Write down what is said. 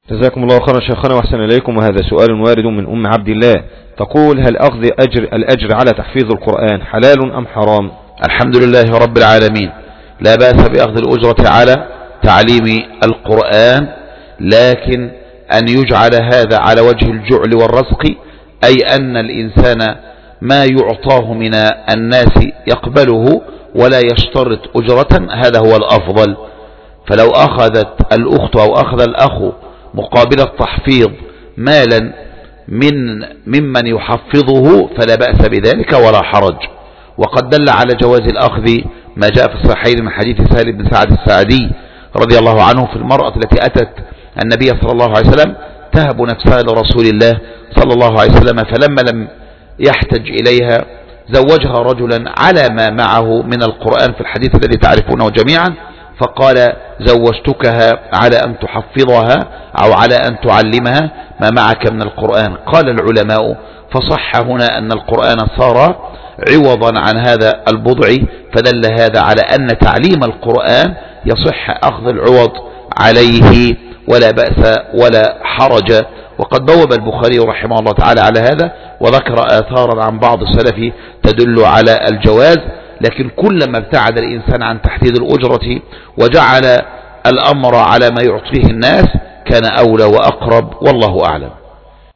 جزاكم الله خيرا شيخنا وأحسن إليكم. وهذا سؤال وارد من أم عبد الله تقول: هل أخذ الأجر على تحفيظ القرآن حلال أم حرام؟ الحمد لله رب العالمين، لا بأس بأخذ الأجرة على تعليم القرآن، لكن أن يجعل هذا على وجه الجعل والرزق، أي أن الإنسان ما يعطاه من الناس يقبله ولا يشترط أجرة، هذا هو الأفضل. فلو أخذت الأخت أو أخذ الأخ مقابل التحفيظ مالا ممن يحفظه فلا بأس بذلك ولا حرج. وقد دل على جواز الأخذ ما جاء في الصحيحين من حديث سهل بن سعد الساعدي رضي الله عنه في المرأة التي أتت النبي صلى الله عليه وسلم تهب نفسها لرسول الله صلى الله عليه وسلم، فلما لم يحتج إليها زوجها رجلا على ما معه من القرآن في الحديث الذي تعرفونه جميعا، فقال: زوجتكها على أن تحفظها أو على أن تعلمها ما معك من القرآن. قال العلماء: فصح هنا أن القرآن صار عوضا عن هذا البضع، فدل هذا على أن تعليم القرآن يصح أخذ العوض عليه ولا بأس ولا حرج. وقد بوب البخاري رحمه الله تعالى على هذا وذكر آثارا عن بعض السلف تدل على الجواز، لكن كلما ابتعد الإنسان عن تحديد الأجرة وجعل الأمر على ما يعطيه الناس كان أولى وأقرب، والله أعلم.